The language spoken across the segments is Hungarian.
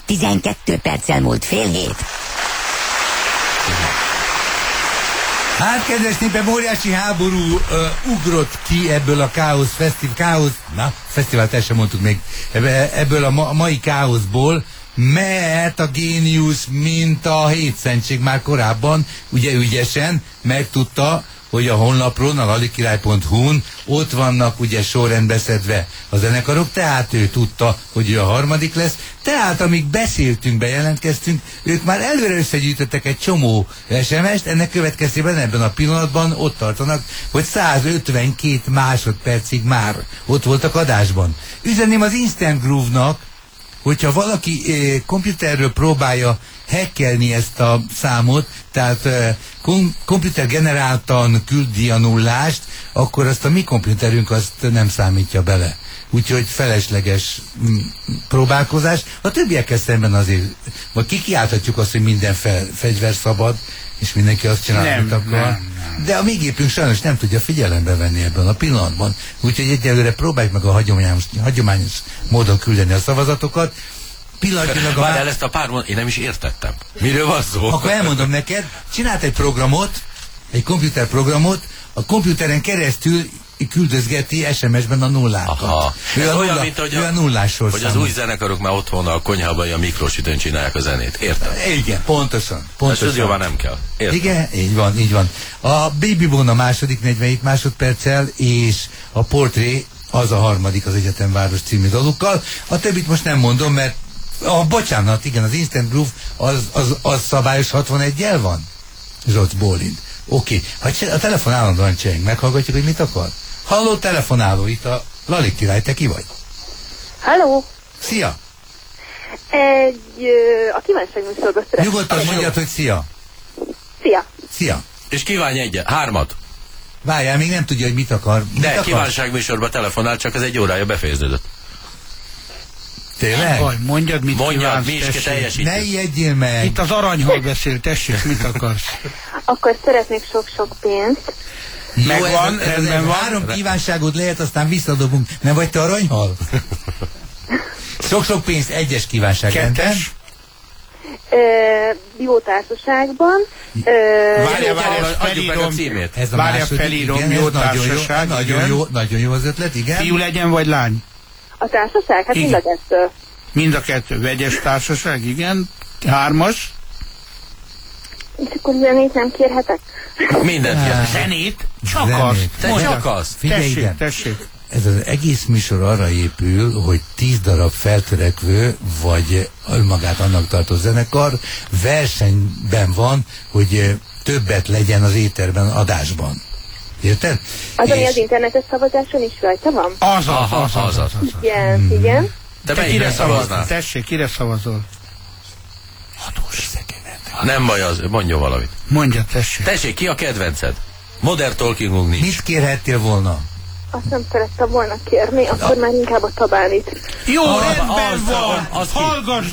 12 perccel múlt fél hét. Hát, kedves népem, óriási háború ugrott ki ebből a fesztivált el sem mondtuk még, ebből a mai káoszból, mert a géniusz, mint a hétszentség már korábban, ugye ügyesen megtudta, hogy a honlapról, a lalikirály.hu-n ott vannak ugye sorrendbe szedve a zenekarok, tehát ő tudta, hogy ő a harmadik lesz, tehát amíg beszéltünk, bejelentkeztünk, ők már előre összegyűjtöttek egy csomó SMS-t, ennek következtében ebben a pillanatban ott tartanak, hogy 152 másodpercig már ott voltak adásban. Üzenném az Instant Groove-nak, hogyha valaki komputerről próbálja hackelni ezt a számot, tehát komputer generáltan küldi a nullást, akkor azt a mi komputerünk azt nem számítja bele. Úgyhogy felesleges próbálkozás. A többiekkel szemben azért, vagy kikiáltatjuk azt, hogy minden fegyver szabad, és mindenki azt csinál, amit akar. Nem. De a mi gépünk sajnos nem tudja figyelembe venni ebben a pillanatban. Úgyhogy egyelőre próbáljuk meg a hagyományos módon küldeni a szavazatokat. Várjál, ezt a pár mondat, én nem is értettem. Miről van szó? Akkor elmondom neked, csinált egy programot, egy komputerprogramot, a komputeren keresztül küldözgeti SMS-ben a nullákat. Aha. Ő a, olyan, mint ő a nullás sorszámot. hogy az új zenekarok már otthon a konyhában a mikrosütőn csinálják a zenét. Értem? Igen, pontosan. Ez jóval nem kell. Értem. Igen, így van. A Baby Bone a második 47 másodperccel, és a Portré az a harmadik az Egyetemváros című dalukkal. A többit most nem mondom, mert bocsánat, igen, az Instant Groove az szabályos 61-jel van? Zsoc Bólint. Oké. A telefon állandóan cseng, meghallgatjuk, hogy mit akar? Halló, telefonáló, itt a Lali király, te ki vagy? Halló! Szia! A kívánságműsorba szeretném. Nyugodtan mondjad, hogy szia! Szia! És kívánj egyet, 3. Várjál, még nem tudja, hogy mit akar. De kívánságműsorba telefonál, csak ez 1 órája befejeződött. Tényleg? Mondjad, mit kívánsz, mi is teljesítjük. Ne ijedjél meg! Itt az aranyhal beszél, tessék, mit akarsz? Akkor szeretnék sok-sok pénzt. Megvan, rendben van. 3 kívánságot lehet, aztán visszadobunk. Nem vagy te aranyhal? Sok-sok pénzt, 1-es kívánság. 2. Jó társaságban. Várjál, adjuk meg a címét. Ez a második, felírom, igen, jó ez társaság, nagyon jó az ötlet, igen. Fiú legyen, vagy lány? A társaság? Hát igen. mind a 2. Mind a 2. Vegyes társaság, igen. 3. És akkor zenét nem kérhetek? Mindent. Zenét? Csak azt. Csak azt. Figyelj ide. Tessék. Ez az egész műsor arra épül, hogy 10 darab feltörekvő, vagy önmagát annak tartó zenekar versenyben van, hogy többet legyen az éterben, adásban. Érted? Az, ami az internetes szavazáson is rajta van? Az. Igen. De melyikre szavaznál? Tessék, kire szavazol? Hatós szekenet. Nem baj az, mondjon valamit. Mondja, tessék. Tessék, ki a kedvenced? Modern talkingunk nincs. Mit kérhettél volna? Azt nem szerettem volna kérni, akkor már inkább a Tabánit. Jó, rendben van! Hallgass!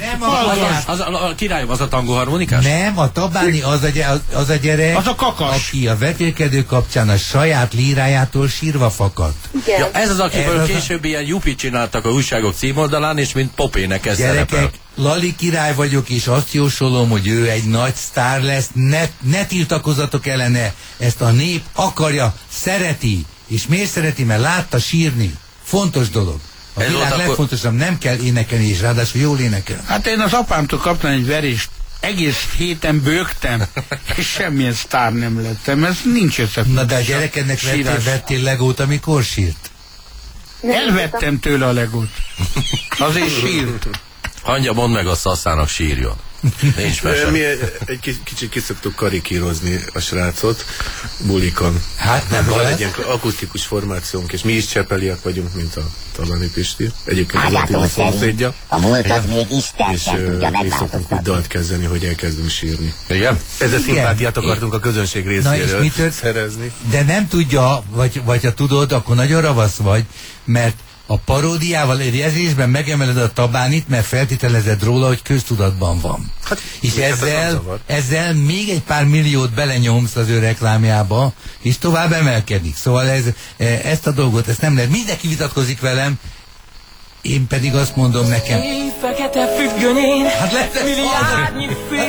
A királyom, az a tangóharmonikás? Nem, a Tabáni az a gyerek, az a kakas, aki a vetélkedő kapcsán a saját lírájától sírva fakadt. Igen. Ja, ez az, akiből később ilyen jupit csináltak a újságok címoldalán, és mint popénekes szerepel. Gyerekek, Lali király vagyok, és azt jósolom, hogy ő egy nagy sztár lesz. Ne tiltakozatok ellene, ezt a nép akarja, szereti. És miért szereti? Mert látta sírni. Fontos dolog. A világ legfontosabb, nem kell énekelni, és ráadásul jól énekel. Hát én az apámtól kaptam egy verést, egész héten bőgtem, és semmilyen sztár nem lettem. Ez nincs összefüggés. Na de a gyerekednek vettél legót, amikor sírt? Elvettem tőle a legót. Azért sírt. Hangya, mondd meg a szaszának, sírjon. Nincs mese. Mi egy kicsit kiszoktuk karikírozni a srácot bulikon. Hát nem van lehet. egy ilyen akusztikus formációnk, és mi is csepeliek vagyunk, mint a Tabáni Pisti. Egyébként az Állától a szerint szomszédja. a múltat még Isten És sem tudja mi szoktunk úgy megváltoztatni. dalt kezdeni, hogy elkezdünk sírni. Igen? Ezzel szimpátiát akartunk a közönség részéről szerezni. De nem tudja, vagy ha tudod, akkor nagyon ravasz vagy, mert a paródiával egyezésben megemeled a Tabánit, mert feltételezed róla, hogy köztudatban van. Hát, és ezzel még egy pár milliót belenyomsz az ő reklámjába, és tovább emelkedik. Szóval ezt a dolgot, ezt nem lehet. Mindenki vitatkozik velem, Én pedig azt mondom nekem, Fekete függönyén, hát lehet ezt milliárdnyi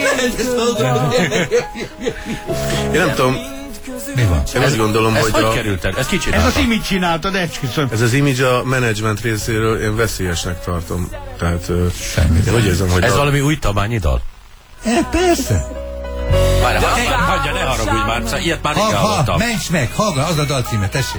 Én nem tudom, mi van? én azt gondolom, Ez hogy hogy került el? Ez ki Ez csinálta? az image csináltad, esküszöm. ez az image a menedzsment részéről én veszélyesnek tartom. Tehát Semmit. én úgy érzem, hogy Ez valami új Tabányi dal? Persze. Várj, hagyja, ne haragudj már, szóval ilyet már régen Ha, hallottam. menj meg, hallgass, az a dal címe, tessék.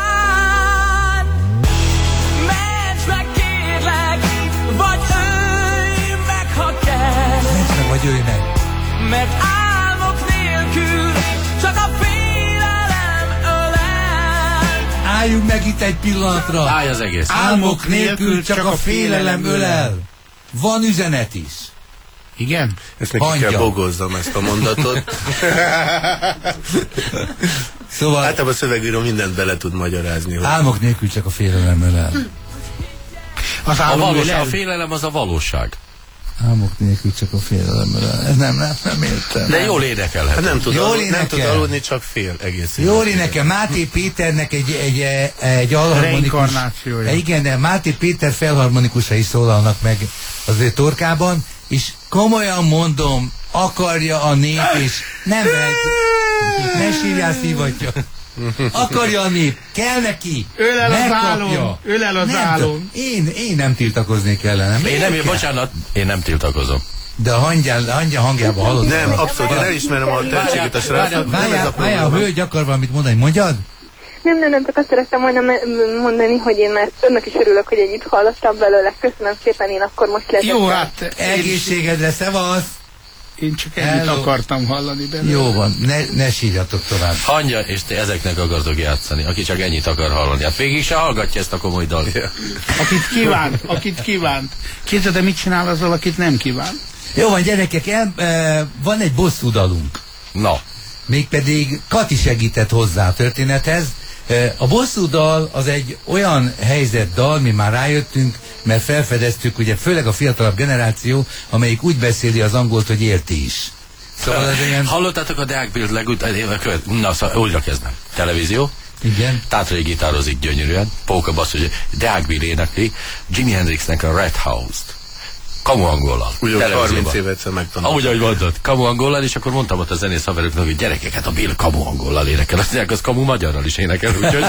Ments meg kérlek, vagy ölj meg, ha kell, Menj meg, vagy ülj meg. mert álmok nélkül csak a félelem ölel. Álljunk meg itt egy pillanatra. Állj az egész. Álmok nélkül csak a félelem ölel. Van üzenet is. Igen? ezt neki Hangja. kell bogozzam ezt a mondatot. Szóval Általában a szövegíró mindent bele tud magyarázni. Hogy álmok nélkül csak a félelem ölel. Az A álom valóság, a ölel. félelem az a valóság. Álmok nélkül csak a félelem ölel. Ez nem értem. De jól énekelhet. hát nem tud, Jól nem tud énekel. aludni, csak fél egész Jól életében. énekel. Máté Péternek egy alharmonikus... Reinkarnációja. Igen, de Máté Péter felharmonikusai szólalnak meg az ő torkában, és komolyan mondom, akarja a nép, és nem vehet. Ne sírjál, szívatja. Akarja a nép, kell neki. Ölel az megkapja. álom, ölel az Nem álom. tudom, én nem tiltakoznék ellenem. Én nem, Kell. bocsánat, én nem tiltakozom. De a hangjában hallottam. Nem, abszolút, én elismerem a tehetségét a srácnak. Nem ez a Várjál, a probléma. hölgy akar valamit mondani, mondjad? Nem, csak azt szerettem volna mondani, hogy én már önnek is örülök, hogy együtt hallottam belőle. Köszönöm szépen, én akkor most lezek. Jó, hát Egészségedre, szevasz! én csak ennyit Hello. akartam hallani belőle. Jó van, ne sírjatok tovább. Hangya, és te ezeknek akartok játszani, aki csak ennyit akar hallani. Hát végig se hallgatja ezt a komoly dalt. Akit kívánt. Képzeld, de mit csinál azzal, akit nem kíván? Jó van, gyerekek, van egy bosszú dalunk. Na, Mégpedig Kati segített hozzá a történethez. A bosszú dal az egy olyan helyzetdal, mi már rájöttünk, mert felfedeztük, ugye főleg a fiatalabb generáció, amelyik úgy beszéli az angolt, hogy érti is. Szóval ez ilyen... hallottátok a Deák Bill legutóbb követ? Na, szóval újra kezdem. Televízió. Igen. Tátrai gitározik gyönyörűen. Póka bassz, hogy Deák Bill énekli Jimi Hendrixnek a Red House-t. Kamu angollal. Úgy, hogy Televízióban. 30 éve egyszer megtanultam. Amúgy, ahogy mondtad, kamu angollal, és akkor mondtam ott a zenész haveroknak, hogy gyerekek, hát a Bill kamu angollal énekel. Azt mondják, az kamu magyarral is énekel, úgyhogy...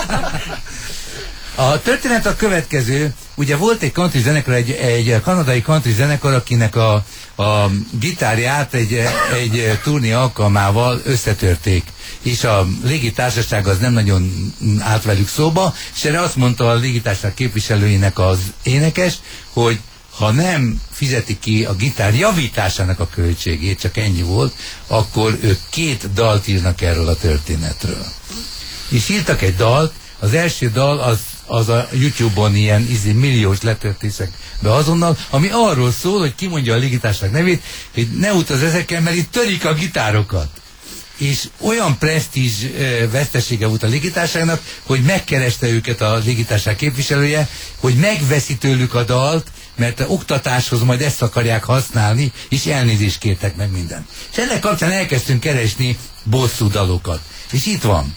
A történet a következő, ugye volt egy country zenekar, egy kanadai country zenekar, akinek a gitárját egy turné alkalmával összetörték. És a légitársaság az nem nagyon állt velük szóba, és erre azt mondta a légitársaság képviselőinek az énekes, hogy ha nem fizeti ki a gitár javításának a költségét, csak ennyi volt, akkor ők 2 dalt írnak erről a történetről. És írtak egy dalt, az első dal az a YouTube-on ilyen milliós letöltésekbe azonnal, ami arról szól, hogy kimondja a légitársaság nevét, hogy ne utaz ezekkel, mert itt törik a gitárokat. És olyan presztízs vesztesége volt a légitársaságnak, hogy megkereste őket a légitársaság képviselője, hogy megveszi tőlük a dalt, mert a oktatáshoz majd ezt akarják használni, és elnézést kértek meg minden. És ennek kapcsán elkezdtünk keresni bosszú dalokat. És itt van.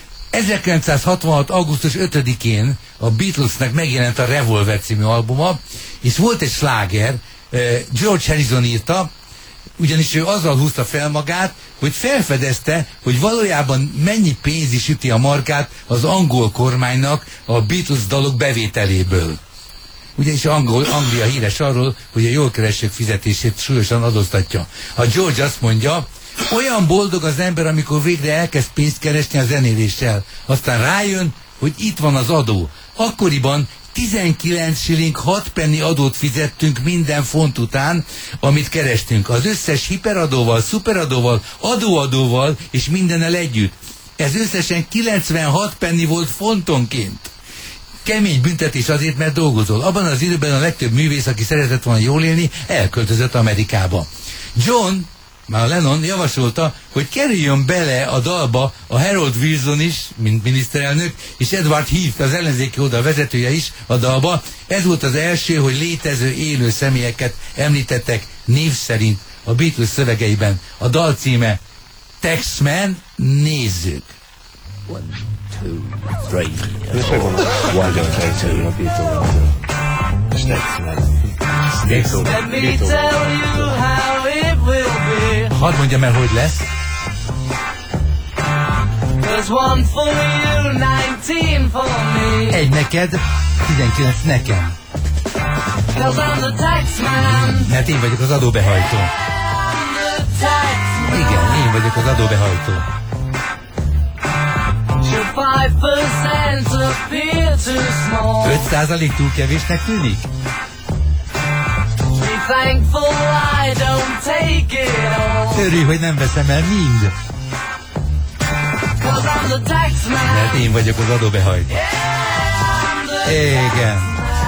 1966. augusztus 5-én a Beatlesnek megjelent a Revolver című albuma, és volt egy sláger, George Harrison írta, ugyanis ő azzal húzta fel magát, hogy felfedezte, hogy valójában mennyi pénz is üti a markát az angol kormánynak a Beatles dalok bevételéből. Ugyanis Anglia híres arról, hogy a jól keresők fizetését súlyosan adóztatja. A George azt mondja, olyan boldog az ember, amikor végre elkezd pénzt keresni a zenéléssel. Aztán rájön, hogy itt van az adó. Akkoriban 19 shilling 6 penny adót fizettünk minden font után, amit kerestünk. Az összes hiperadóval, szuperadóval, adóadóval és mindennel együtt. Ez összesen 96 penny volt fontonként. Kemény büntetés azért, mert dolgozol. Abban az időben a legtöbb művész, aki szeretett volna jól élni, elköltözött Amerikába. John, már Lennon javasolta, hogy kerüljön bele a dalba a Harold Wilson is, mint miniszterelnök, és Edward Heath, az ellenzéki oldal vezetője is a dalba. Ez volt az első, hogy létező élő személyeket említettek név szerint a Beatles szövegeiben. A dal címe Taxman, nézzük! 1, 2, 3. Ezt megvan a Beethoven. Beethoven. Let me tell you how it will be. Hadd mondjam el, hogy lesz. There's one for you, 19 for me. Egy neked, 19 nekem. 'Cause I'm the tax man. Mert én vagyok az adóbehajtó. The tax man. Igen, én vagyok az adóbehajtó. Should 5% appear too small? 5% túl kevésnek tűnik? Be thankful I don't take it all. Örülj, hogy nem veszem el mind. 'Cause I'm the tax man. Mert én vagyok az adóbehajtó. Igen.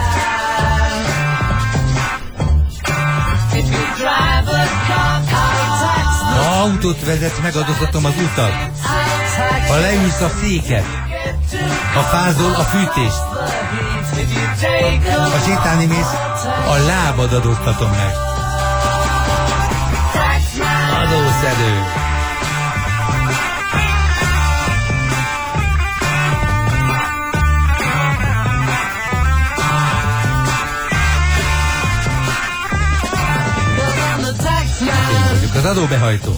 If you drive a car, I'll tax the Ha autót vezetsz, megadóztatom az utat. tax. Ha leülsz a széket, ha fázol a fűtést, If you take a ha sétálni mész, a lábad adóztatom meg. tax man. Adószedő. Én vagyok az adóbehajtó.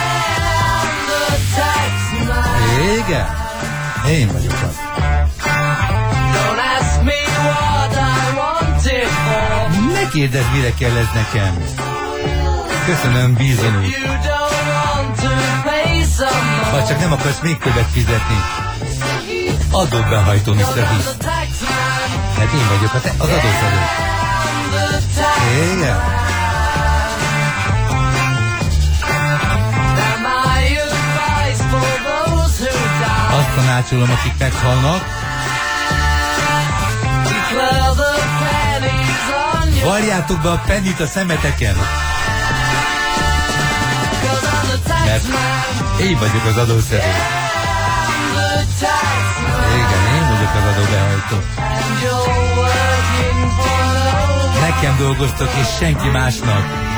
Igen. Én vagyok az. Don't ask me what I want it for. Ne kérdezz, mire kell ez nekem. Köszönöm, bízom úr. You don't want to pay some more. Ha csak nem akarsz még többet fizetni. Adóbehajtó, Mr. I'm Beast. the tax man. Mert én vagyok az adószedő. The tax Igen. man. My advice for those who die. Azt tanácsolom, akik meghalnak, Declare the pennies on your. varjátok be a pennit a szemeteken. 'Cause I'm the tax Mert man. én vagyok az adószedő. The tax man. Igen, én vagyok az adóbehajtó. And you're working for no. Nekem dolgoztok és senki másnak.